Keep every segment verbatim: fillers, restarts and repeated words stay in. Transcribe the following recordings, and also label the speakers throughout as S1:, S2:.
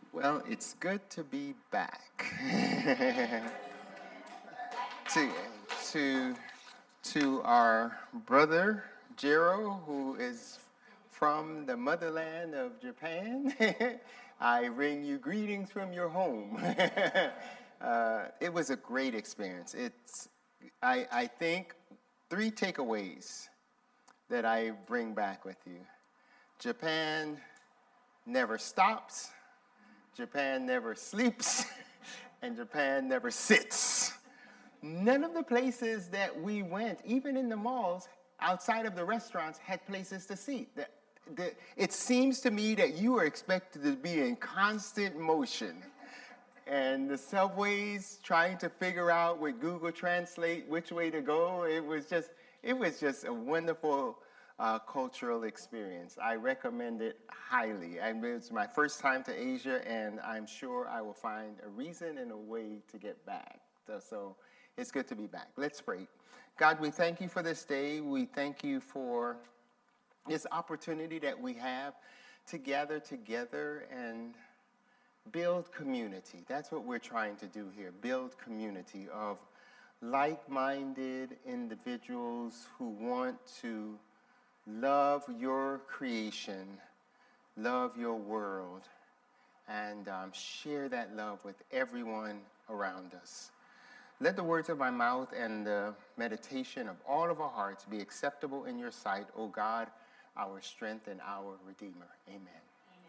S1: Well, it's good to be back. to, to, to our brother, Jiro, who is from the motherland of Japan, I bring you greetings from your home. uh, it was a great experience. It's, I, I think, three takeaways that I bring back with you. Japan never stops. Japan never sleeps, and Japan never sits. None of the places that we went, even in the malls, outside of the restaurants, had places to sit. The, the, it seems to me that you are expected to be in constant motion. And the subways, trying to figure out with Google Translate which way to go, it was just, it was just a wonderful Uh, cultural experience. I recommend it highly. And it's my first time to Asia, and I'm sure I will find a reason and a way to get back. So, so it's good to be back. Let's pray. God, we thank you for this day. We thank you for this opportunity that we have to gather together and build community. That's what we're trying to do here, build community of like-minded individuals who want to love your creation, love your world, and um, share that love with everyone around us. Let the words of my mouth and the meditation of all of our hearts be acceptable in your sight, O God, our strength and our Redeemer. Amen.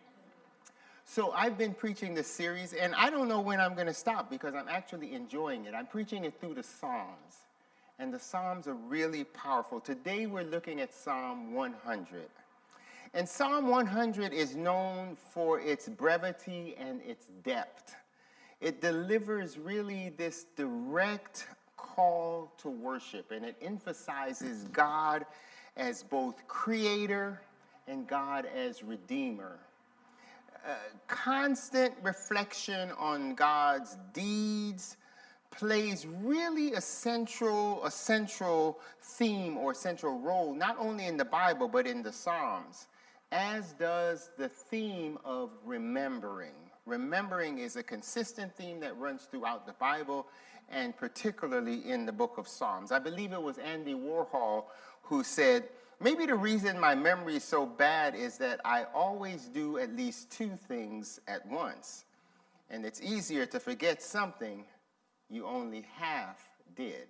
S1: So I've been preaching this series, and I don't know when I'm going to stop because I'm actually enjoying it. I'm preaching it through the Psalms. And the Psalms are really powerful. Today we're looking at Psalm one hundred. And Psalm one hundred is known for its brevity and its depth. It delivers really this direct call to worship, and it emphasizes God as both creator and God as redeemer. Uh, constant reflection on God's deeds plays really a central, a central theme or central role, not only in the Bible, but in the Psalms, as does the theme of remembering. Remembering is a consistent theme that runs throughout the Bible, and particularly in the book of Psalms. I believe it was Andy Warhol who said, maybe the reason my memory is so bad is that I always do at least two things at once. And it's easier to forget something you only half did.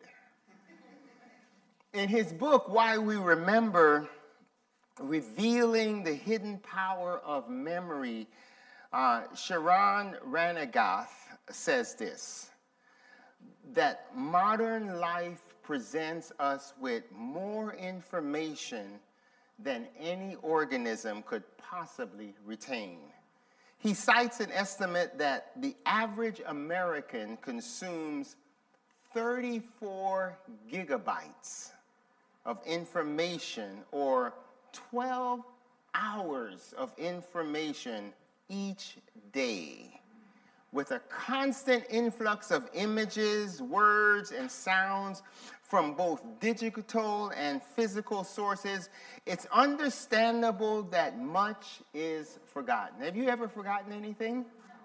S1: In his book, Why We Remember, Revealing the Hidden Power of Memory, uh, Sharon Ranagath says this, that modern life presents us with more information than any organism could possibly retain. He cites an estimate that the average American consumes thirty-four gigabytes of information, or twelve hours of information each day. With a constant influx of images, words, and sounds from both digital and physical sources, it's understandable that much is forgotten. Have you ever forgotten anything?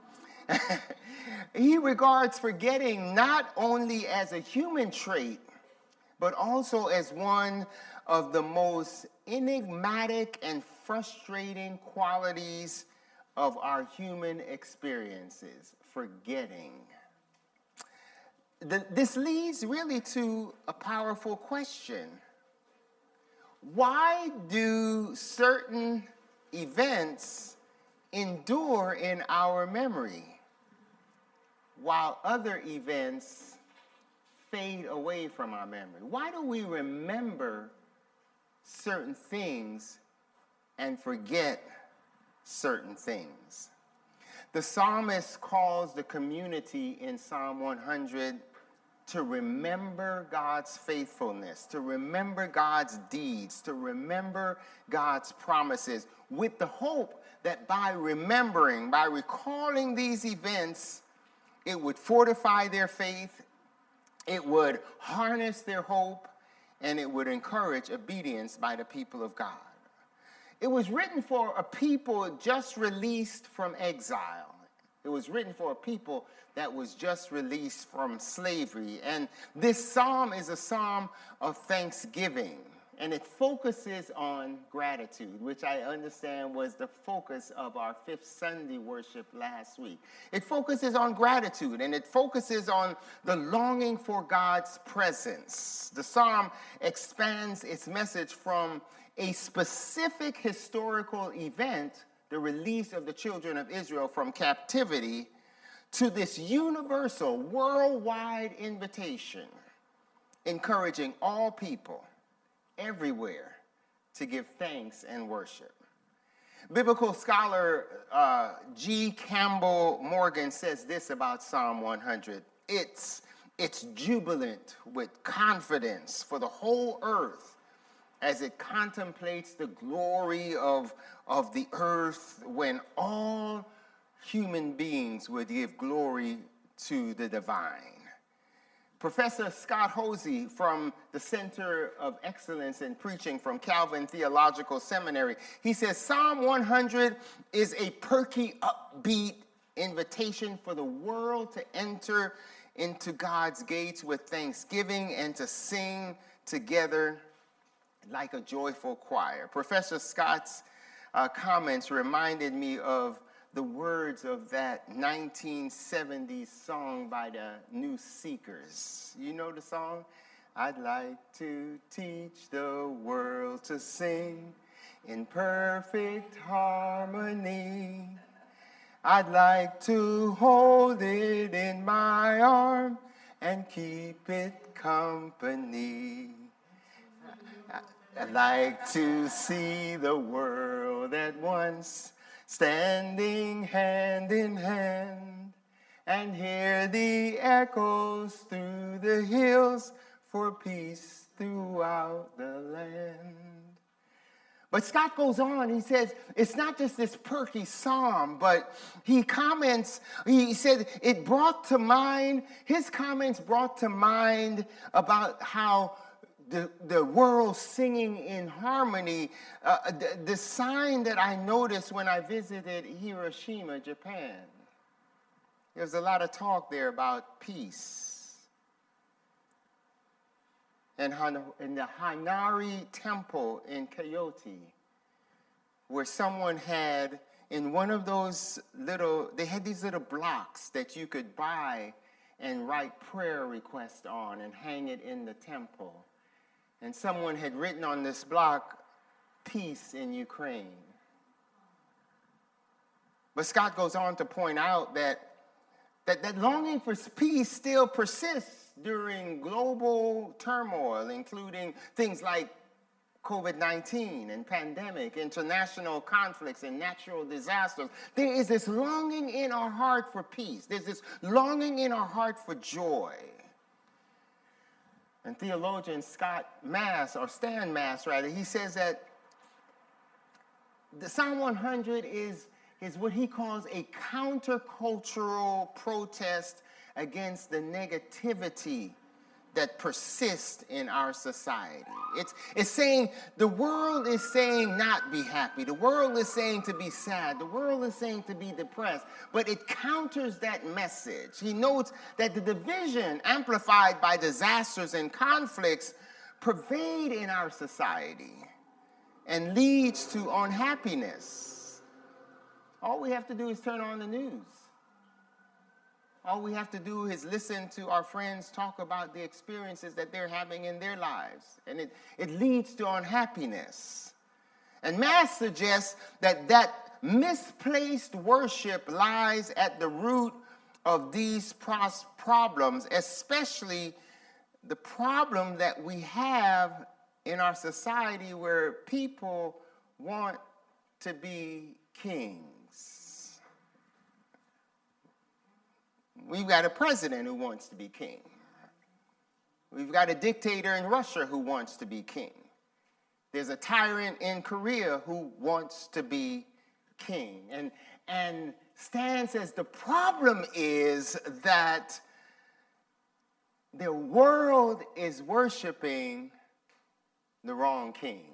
S1: He regards forgetting not only as a human trait, but also as one of the most enigmatic and frustrating qualities of our human experiences, forgetting. The, this leads really to a powerful question. Why do certain events endure in our memory, while other events fade away from our memory? Why do we remember certain things and forget certain things? The psalmist calls the community in Psalm one hundred to remember God's faithfulness, to remember God's deeds, to remember God's promises, with the hope that by remembering, by recalling these events, it would fortify their faith, it would harness their hope, and it would encourage obedience by the people of God. It was written for a people just released from exile. It was written for a people that was just released from slavery. And this psalm is a psalm of thanksgiving. And it focuses on gratitude, which I understand was the focus of our fifth Sunday worship last week. It focuses on gratitude, and it focuses on the longing for God's presence. The psalm expands its message from a specific historical event, the release of the children of Israel from captivity, to this universal, worldwide invitation, encouraging all people everywhere to give thanks and worship. Biblical scholar uh, G. Campbell Morgan says this about Psalm one hundred. It's, it's jubilant with confidence for the whole earth as it contemplates the glory of, of the earth when all human beings would give glory to the divine. Professor Scott Hosey from the Center of Excellence in Preaching from Calvin Theological Seminary, he says Psalm one hundred is a perky, upbeat invitation for the world to enter into God's gates with thanksgiving and to sing together like a joyful choir. Professor Scott's uh, comments reminded me of the words of that nineteen seventies song by the New Seekers. You know the song? I'd like to teach the world to sing in perfect harmony. I'd like to hold it in my arm and keep it company. I'd like to see the world at once, standing hand in hand, and hear the echoes through the hills for peace throughout the land. But Scott goes on, he says, it's not just this perky psalm, but he comments, he said it brought to mind, his comments brought to mind about how The, the world singing in harmony, uh, the, the sign that I noticed when I visited Hiroshima, Japan. There was a lot of talk there about peace. And in the Hanari Temple in Kyoto, where someone had, in one of those little, they had these little blocks that you could buy and write prayer requests on and hang it in the temple. And someone had written on this block, peace in Ukraine. But Scott goes on to point out that, that that longing for peace still persists during global turmoil, including things like COVID nineteen and pandemic, international conflicts and natural disasters. There is this longing in our heart for peace. There's this longing in our heart for joy. And theologian Scott Mass, or Stan Mass rather, he says that the Psalm one hundred is, is what he calls a countercultural protest against the negativity that persists in our society. It's, it's saying, the world is saying not be happy. The world is saying to be sad. The world is saying to be depressed. But it counters that message. He notes that the division amplified by disasters and conflicts pervade in our society and leads to unhappiness. All we have to do is turn on the news. All we have to do is listen to our friends talk about the experiences that they're having in their lives. And it, it leads to unhappiness. And Mass suggests that that misplaced worship lies at the root of these pros- problems, especially the problem that we have in our society where people want to be kings. We've got a president who wants to be king. We've got a dictator in Russia who wants to be king. There's a tyrant in Korea who wants to be king. And, and Stan says the problem is that the world is worshiping the wrong king.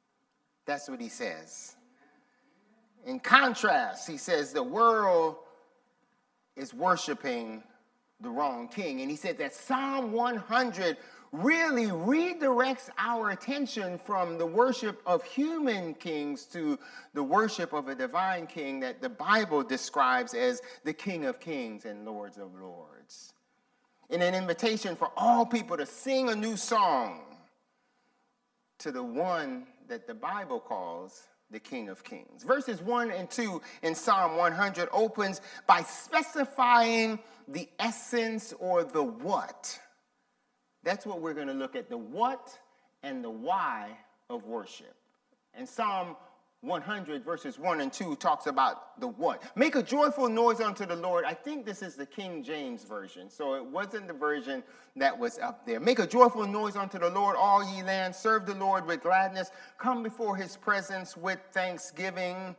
S1: That's what he says. In contrast, he says the world is worshiping the wrong king. And he said that Psalm one hundred really redirects our attention from the worship of human kings to the worship of a divine king that the Bible describes as the King of Kings and Lords of Lords. In an invitation for all people to sing a new song to the one that the Bible calls the King of Kings. Verses one and two in Psalm one hundred opens by specifying the essence or the what. That's what we're going to look at, the what and the why of worship. And Psalm one hundred verses one and two talks about the what. Make a joyful noise unto the Lord. I think this is the King James Version, so it wasn't the version that was up there. Make a joyful noise unto the Lord, all ye lands. Serve the Lord with gladness. Come before his presence with thanksgiving.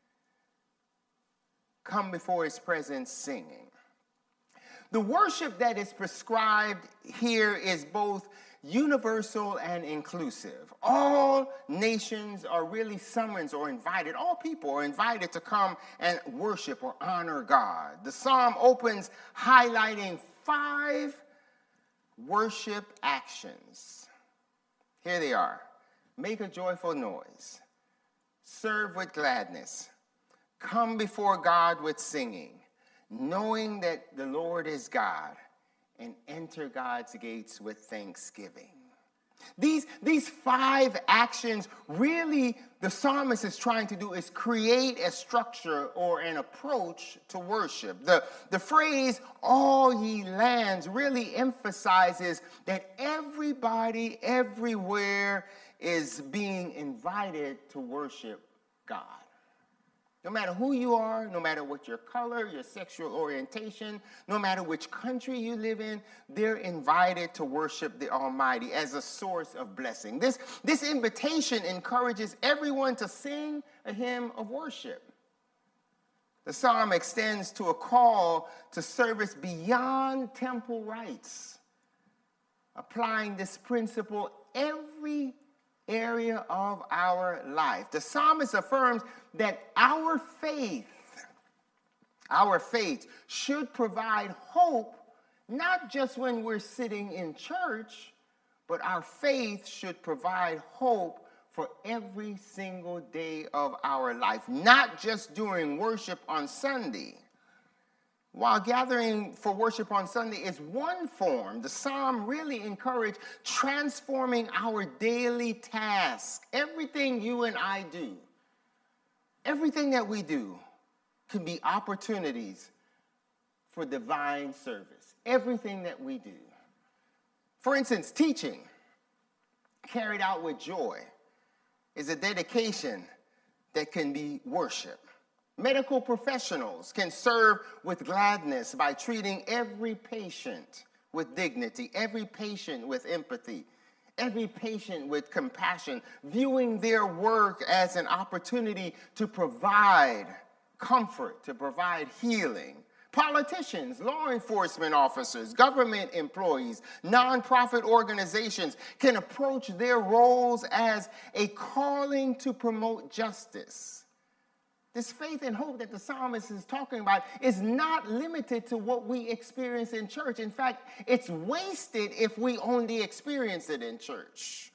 S1: Come before his presence singing. The worship that is prescribed here is both universal and inclusive. All nations are really summoned or invited. All people are invited to come and worship or honor God. The psalm opens highlighting five worship actions. Here they are. Make a joyful noise. Serve with gladness. Come before God with singing. Knowing that the Lord is God, and enter God's gates with thanksgiving. These, these five actions, really, the psalmist is trying to do is create a structure or an approach to worship. The, the phrase, all ye lands, really emphasizes that everybody, everywhere, is being invited to worship God. No matter who you are, no matter what your color, your sexual orientation, no matter which country you live in, they're invited to worship the Almighty as a source of blessing. This, this invitation encourages everyone to sing a hymn of worship. The psalm extends to a call to service beyond temple rites, applying this principle every area of our life. The psalmist affirms that our faith, our faith should provide hope, not just when we're sitting in church, but our faith should provide hope for every single day of our life, not just during worship on Sunday. While gathering for worship on Sunday is one form, the psalm really encouraged transforming our daily task. Everything you and I do, everything that we do can be opportunities for divine service. Everything that we do. For instance, teaching, carried out with joy, is a dedication that can be worship. Medical professionals can serve with gladness by treating every patient with dignity, every patient with empathy, every patient with compassion, viewing their work as an opportunity to provide comfort, to provide healing. Politicians, law enforcement officers, government employees, nonprofit organizations can approach their roles as a calling to promote justice. This faith and hope that the psalmist is talking about is not limited to what we experience in church. In fact, it's wasted if we only experience it in church.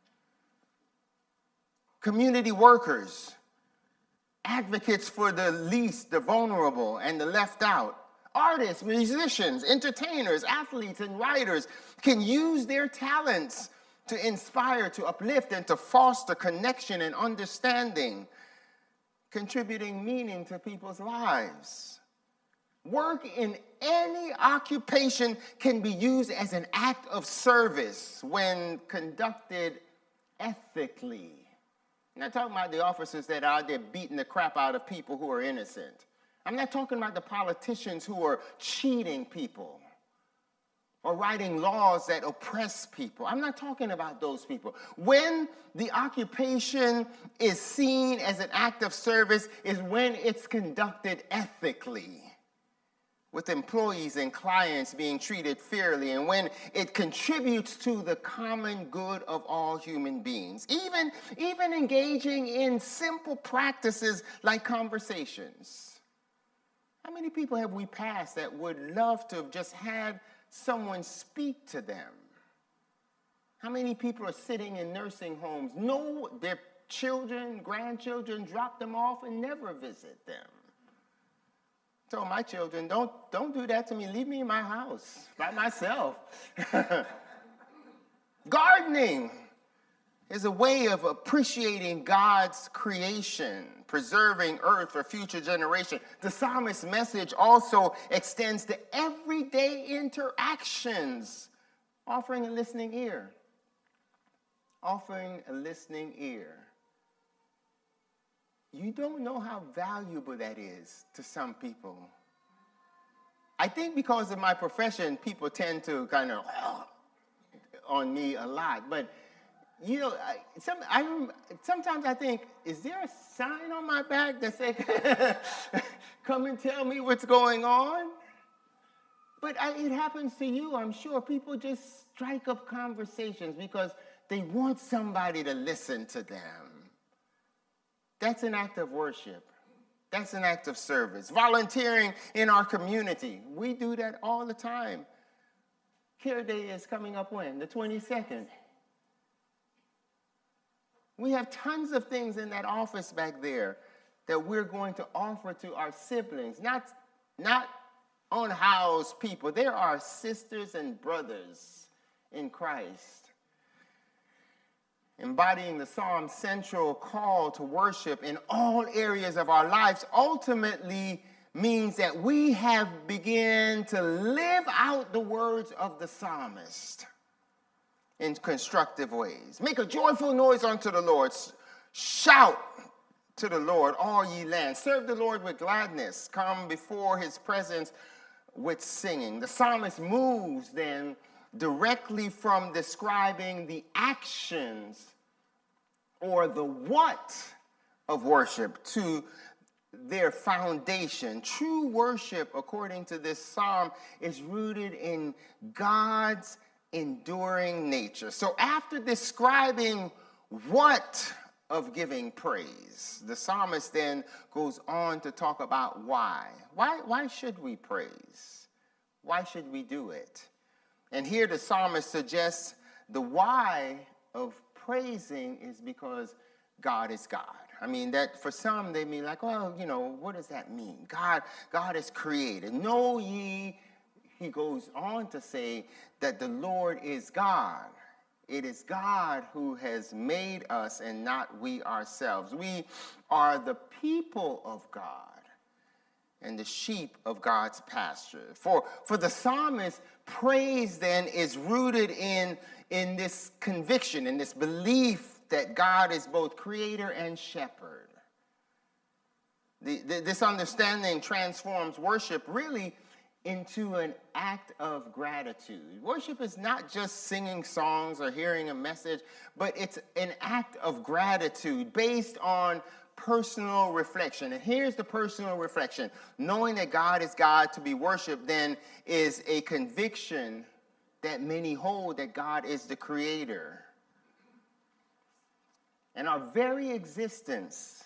S1: Community workers, advocates for the least, the vulnerable, and the left out, artists, musicians, entertainers, athletes, and writers can use their talents to inspire, to uplift, and to foster connection and understanding, contributing meaning to people's lives. Work in any occupation can be used as an act of service when conducted ethically. I'm not talking about the officers that are out there beating the crap out of people who are innocent. I'm not talking about the politicians who are cheating people or writing laws that oppress people. I'm not talking about those people. When the occupation is seen as an act of service is when it's conducted ethically, with employees and clients being treated fairly, and when it contributes to the common good of all human beings. Even, even engaging in simple practices like conversations. How many people have we passed that would love to have just had someone speak to them? How many people are sitting in nursing homes, know their children, grandchildren, drop them off and never visit them? I told my children, don't, don't do that to me. Leave me in my house by myself. Gardening is a way of appreciating God's creation, preserving earth for future generations. The psalmist's message also extends to everyday interactions, offering a listening ear. Offering a listening ear. You don't know how valuable that is to some people. I think because of my profession, people tend to kind of on me a lot, but you know, I, some, I, sometimes I think, is there a sign on my back that says, come and tell me what's going on? But I, it happens to you, I'm sure. People just strike up conversations because they want somebody to listen to them. That's an act of worship. That's an act of service. Volunteering in our community. We do that all the time. Care Day is coming up when? The twenty-second. We have tons of things in that office back there that we're going to offer to our siblings, not, not unhoused people. They're our sisters and brothers in Christ. Embodying the Psalm's central call to worship in all areas of our lives ultimately means that we have begun to live out the words of the psalmist in constructive ways. Make a joyful noise unto the Lord. Shout to the Lord, all ye lands. Serve the Lord with gladness. Come before his presence with singing. The psalmist moves then directly from describing the actions or the what of worship to their foundation. True worship, according to this psalm, is rooted in God's enduring nature. So after describing what of giving praise, the psalmist then goes on to talk about why. Why, why should we praise? Why should we do it? And here the psalmist suggests the why of praising is because God is God. I mean, that for some they mean like, well, you know, what does that mean? God, God is created. Know ye, he goes on to say that the Lord is God. It is God who has made us and not we ourselves. We are the people of God and the sheep of God's pasture. For, for the psalmist, praise then is rooted in, in this conviction, in this belief that God is both creator and shepherd. The, the, this understanding transforms worship really into an act of gratitude. Worship is not just singing songs or hearing a message, but it's an act of gratitude based on personal reflection. And here's the personal reflection. Knowing that God is God to be worshiped then is a conviction that many hold that God is the creator. And our very existence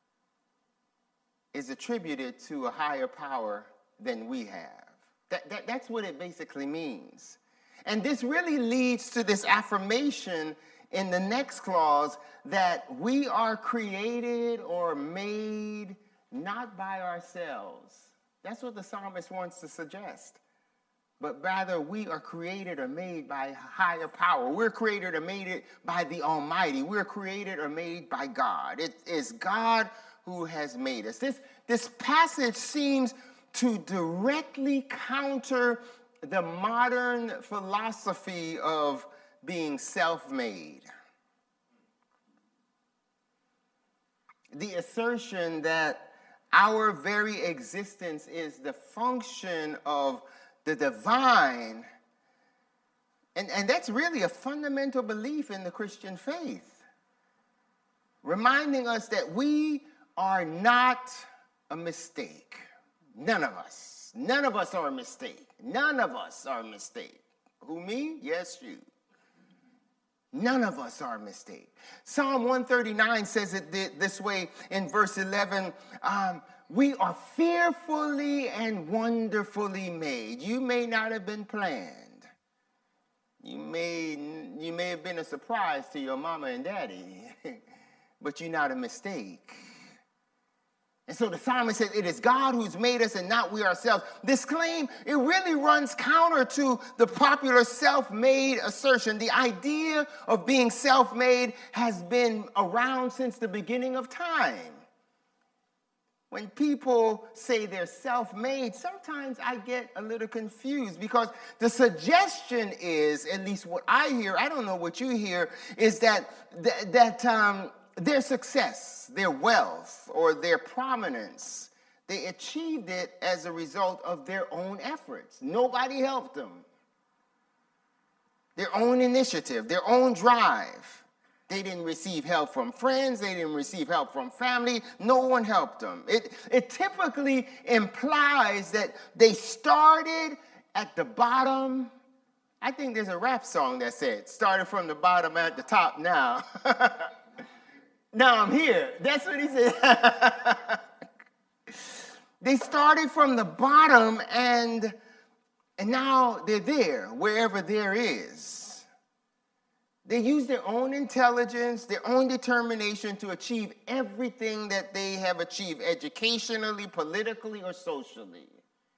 S1: is attributed to a higher power than we have. That, that, that's what it basically means. And this really leads to this affirmation in the next clause that we are created or made not by ourselves. That's what the psalmist wants to suggest. But rather, we are created or made by a higher power. We're created or made by the Almighty. We're created or made by God. It is God who has made us. This, this passage seems to directly counter the modern philosophy of being self-made. The assertion that our very existence is the function of the divine, and, and that's really a fundamental belief in the Christian faith, reminding us that we are not a mistake. None of us. None of us are a mistake. None of us are a mistake. Who, me? Yes, you. None of us are a mistake. Psalm one thirty-nine says it this way in verse eleven. Um, We are fearfully and wonderfully made. You may not have been planned. You may, you may have been a surprise to your mama and daddy, but you're not a mistake. And so the psalmist says, it is God who's made us and not we ourselves. This claim, it really runs counter to the popular self-made assertion. The idea of being self-made has been around since the beginning of time. When people say they're self-made, sometimes I get a little confused because the suggestion is, at least what I hear, I don't know what you hear, is that, that, that um, their success, their wealth, or their prominence, they achieved it as a result of their own efforts. Nobody helped them. Their own initiative, their own drive. They didn't receive help from friends. They didn't receive help from family. No one helped them. It, it typically implies that they started at the bottom. I think there's a rap song that said, started from the bottom at the top now. Now I'm here. That's what he said. They started from the bottom and, and now they're there, wherever there is. They use their own intelligence, their own determination to achieve everything that they have achieved, educationally, politically, or socially.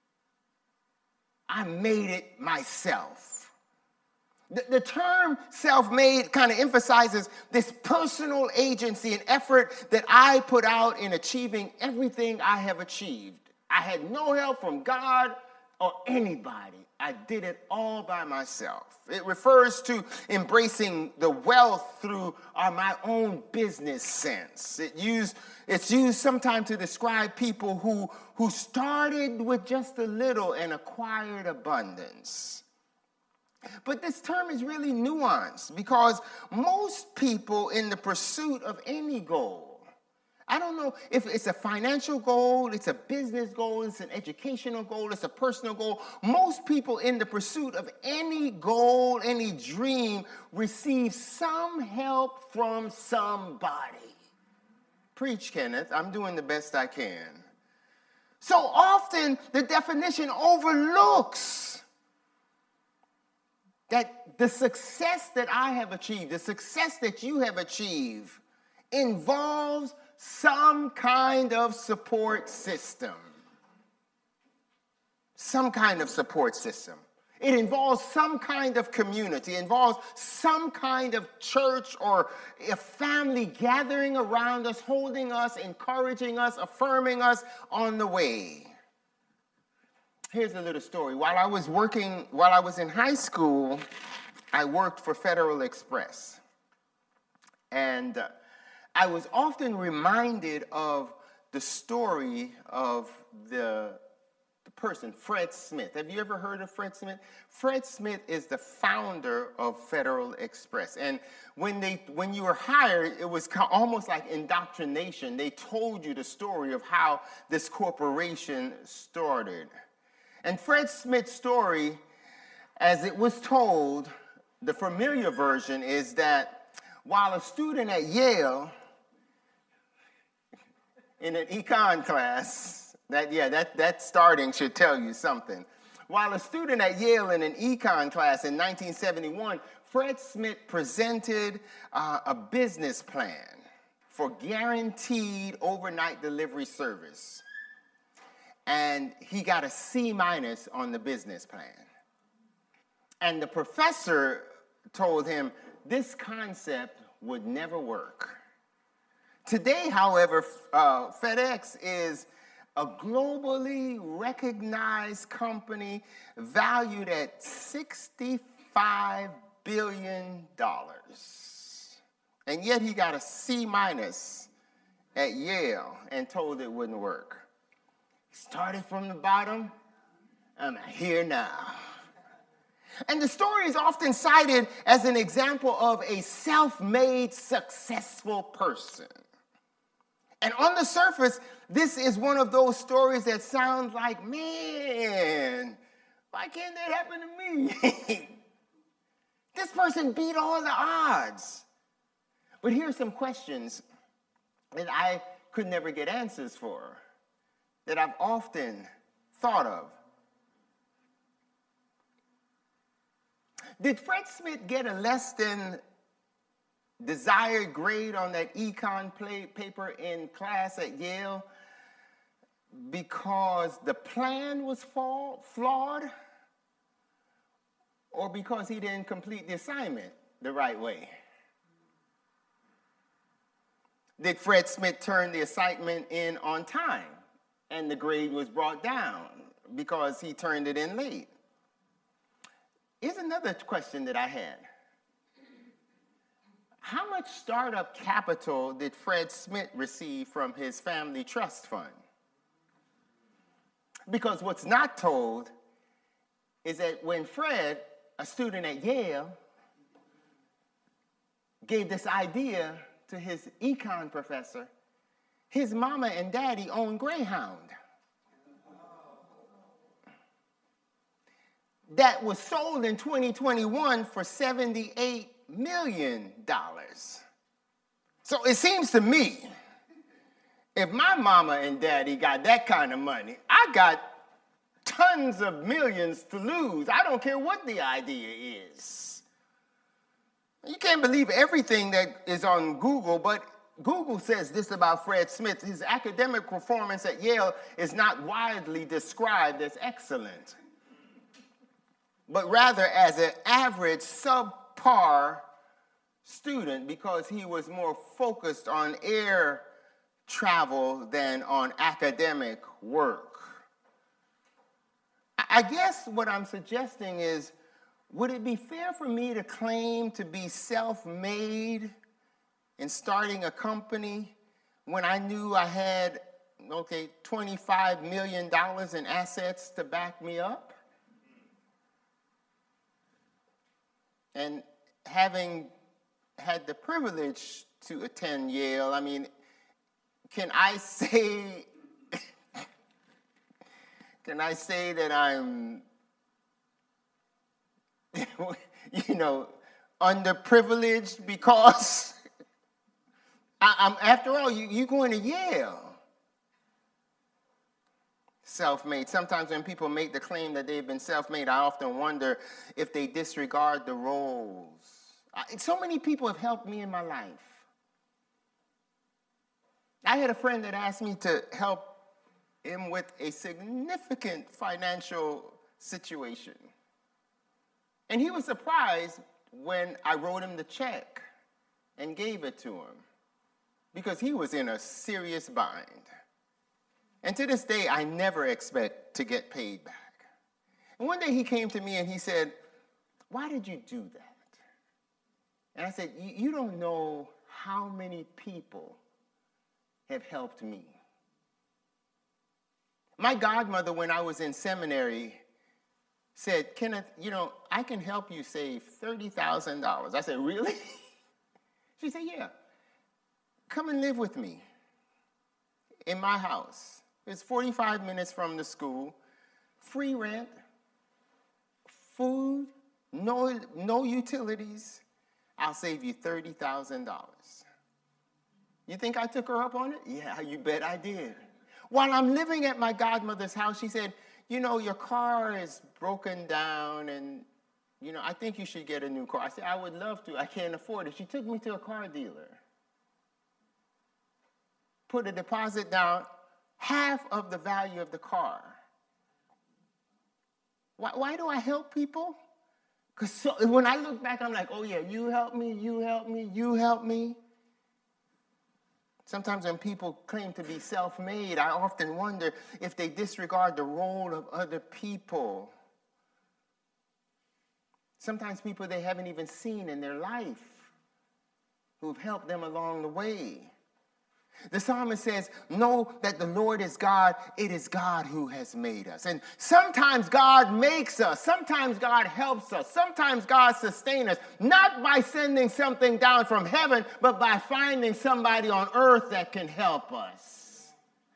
S1: I made it myself. The, the term self-made kind of emphasizes this personal agency and effort that I put out in achieving everything I have achieved. I had no help from God or anybody. I did it all by myself. It refers to embracing the wealth through uh, my own business sense. It used, it's used sometimes to describe people who, who started with just a little and acquired abundance. But this term is really nuanced because most people in the pursuit of any goal, I don't know if it's a financial goal, it's a business goal, it's an educational goal, it's a personal goal. Most people in the pursuit of any goal, any dream, receive some help from somebody. Preach, Kenneth. I'm doing the best I can. So often, the definition overlooks that the success that I have achieved, the success that you have achieved, involves some kind of support system. Some kind of support system. It involves some kind of community. It involves some kind of church or a family gathering around us, holding us, encouraging us, affirming us on the way. Here's a little story. While I was working, while I was in high school, I worked for Federal Express. And uh, I was often reminded of the story of the, the person, Fred Smith. Have you ever heard of Fred Smith? Fred Smith is the founder of Federal Express. And when, they, when you were hired, it was almost like indoctrination. They told you the story of how this corporation started. And Fred Smith's story, as it was told, the familiar version is that while a student at Yale in an econ class, that yeah, that, that starting should tell you something. While a student at Yale in an econ class in nineteen seventy-one, Fred Smith presented uh, a business plan for guaranteed overnight delivery service. And he got a C minus on the business plan. And the professor told him this concept would never work. Today, however, uh, FedEx is a globally recognized company valued at sixty-five billion dollars. And yet he got a C minus at Yale and told it wouldn't work. Started from the bottom, I'm here now. And the story is often cited as an example of a self-made successful person. And on the surface, this is one of those stories that sounds like, man, why can't that happen to me? This person beat all the odds. But here's some questions that I could never get answers for. that I've often thought of. Did Fred Smith get a less than desired grade on that econ play paper in class at Yale because the plan was flawed, or because he didn't complete the assignment the right way? Did Fred Smith turn the assignment in on time and the grade was brought down because he turned it in late? Here's another question that I had. How much startup capital did Fred Smith receive from his family trust fund? Because what's not told is that when Fred, a student at Yale, gave this idea to his econ professor, his mama and daddy owned Greyhound. That was sold in twenty twenty-one for seventy-eight million dollars. So it seems to me, if my mama and daddy got that kind of money, I got tons of millions to lose. I don't care what the idea is. You can't believe everything that is on Google, but Google says this about Fred Smith: his academic performance at Yale is not widely described as excellent, but rather as an average subpar student because he was more focused on air travel than on academic work. I guess what I'm suggesting is, would it be fair for me to claim to be self-made in starting a company when I knew I had, okay, twenty-five million dollars in assets to back me up? And having had the privilege to attend Yale, I mean, can I say, can I say that I'm, you know, underprivileged because I, I'm, after all, you, you're going to Yale. Self-made. Sometimes when people make the claim that they've been self-made, I often wonder if they disregard the roles. I, so many people have helped me in my life. I had a friend that asked me to help him with a significant financial situation. And he was surprised when I wrote him the check and gave it to him because he was in a serious bind. And to this day, I never expect to get paid back. And one day he came to me and he said, "Why did you do that?" And I said, "You don't know how many people have helped me." My godmother, when I was in seminary, said, "Kenneth, you know, I can help you save thirty thousand dollars. I said, "Really?" She said, "Yeah. Come and live with me in my house. It's forty-five minutes from the school, free rent, food, no, no utilities. I'll save you thirty thousand dollars. You think I took her up on it? Yeah, you bet I did. While I'm living at my godmother's house, she said, "You know, your car is broken down and, you know, I think you should get a new car." I said, "I would love to. I can't afford it." She took me to a car dealer, put a deposit down, half of the value of the car. Why, why do I help people? Because so, when I look back, I'm like, oh yeah, you help me, you help me, you help me. Sometimes when people claim to be self-made, I often wonder if they disregard the role of other people. Sometimes people they haven't even seen in their life who've helped them along the way. The psalmist says, "Know that the Lord is God. It is God who has made us." And sometimes God makes us. Sometimes God helps us. Sometimes God sustains us, not by sending something down from heaven, but by finding somebody on earth that can help us.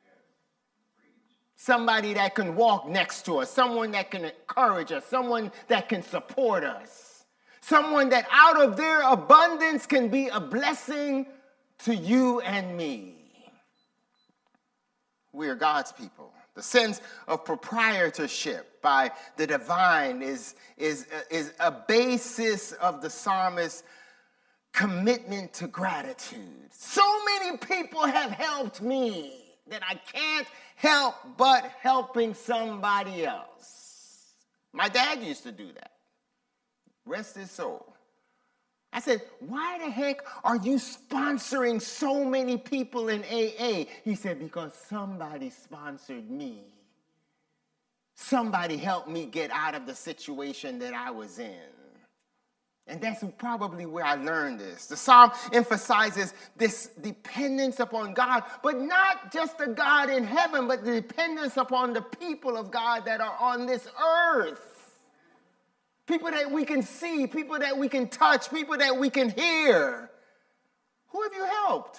S1: Somebody that can walk next to us. Someone that can encourage us. Someone that can support us. Someone that out of their abundance can be a blessing to you and me. We are God's people. The sense of proprietorship by the divine is, is, is a basis of the psalmist's commitment to gratitude. So many people have helped me that I can't help but helping somebody else. My dad used to do that. Rest his soul. I said, why the heck are you sponsoring so many people in A A? He said, because somebody sponsored me. Somebody helped me get out of the situation that I was in. And that's probably where I learned this. The psalm emphasizes this dependence upon God, but not just the God in heaven, but the dependence upon the people of God that are on this earth. People that we can see, people that we can touch, people that we can hear. Who have you helped?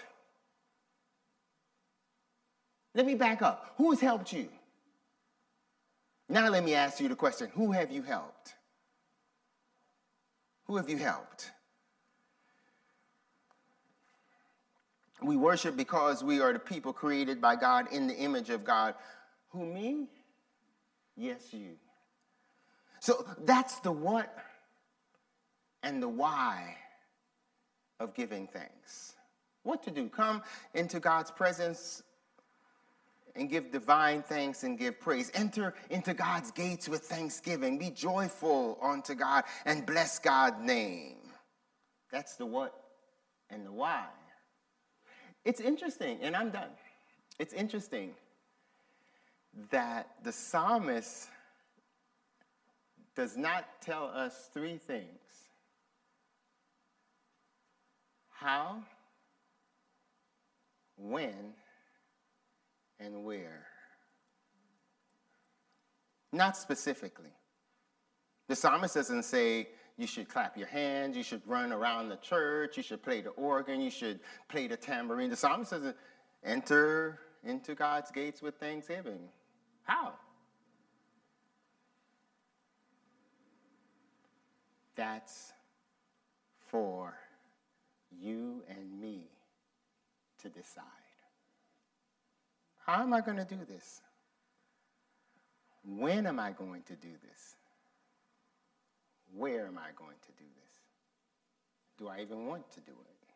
S1: Let me back up. Who has helped you? Now let me ask you the question, who have you helped? Who have you helped? We worship because we are the people created by God in the image of God. Who, me? Yes, you. So that's the what and the why of giving thanks. What to do? Come into God's presence and give divine thanks and give praise. Enter into God's gates with thanksgiving. Be joyful unto God and bless God's name. That's the what and the why. It's interesting, and I'm done. It's interesting that the psalmist does not tell us three things. How, when, and where. Not specifically. The psalmist doesn't say you should clap your hands, you should run around the church, you should play the organ, you should play the tambourine. The psalmist doesn't enter into God's gates with thanksgiving. How? That's for you and me to decide. How am I going to do this? When am I going to do this? Where am I going to do this? Do I even want to do it?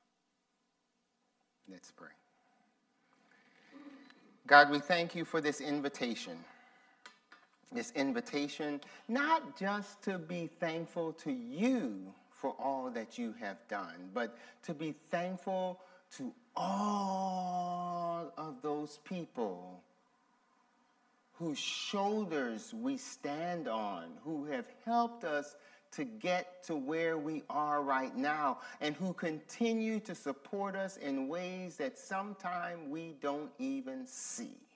S1: Let's pray. God, we thank you for this invitation. This invitation, not just to be thankful to you for all that you have done, but to be thankful to all of those people whose shoulders we stand on, who have helped us to get to where we are right now, and who continue to support us in ways that sometimes we don't even see.